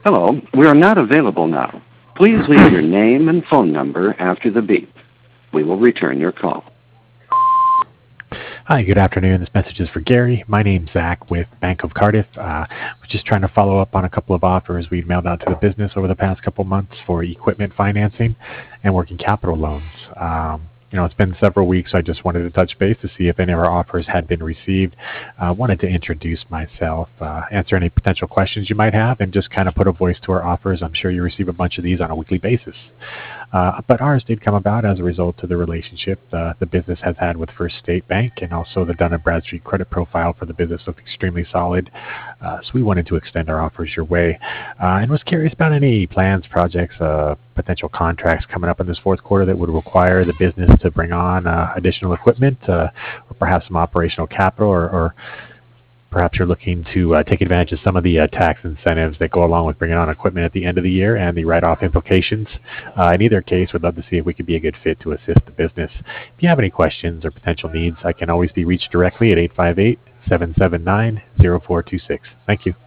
Hello, we are not available now. Please leave your name and phone number after the beep. We will return your call. Hi, good afternoon. This message is for Gary. My name's Zach with Bank of Cardiff. We're just trying to follow up on a couple of offers we've mailed out to the business over the past couple months for equipment financing and working capital loans. It's been several weeks, so I just wanted to touch base to see if any of our offers had been received. Wanted to introduce myself, answer any potential questions you might have, and just kind of put a voice to our offers. I'm sure you receive a bunch of these on a weekly basis. But ours did come about as a result of the relationship the business has had with First State Bank, and also the Dun & Bradstreet credit profile for the business looked extremely solid. So we wanted to extend our offers your way, and was curious about any plans, projects, potential contracts coming up in this fourth quarter that would require the business to bring on additional equipment, or perhaps some operational capital, or perhaps you're looking to take advantage of some of the tax incentives that go along with bringing on equipment at the end of the year and the write-off implications. In either case, we'd love to see if we could be a good fit to assist the business. If you have any questions or potential needs, I can always be reached directly at 858-779-0426. Thank you.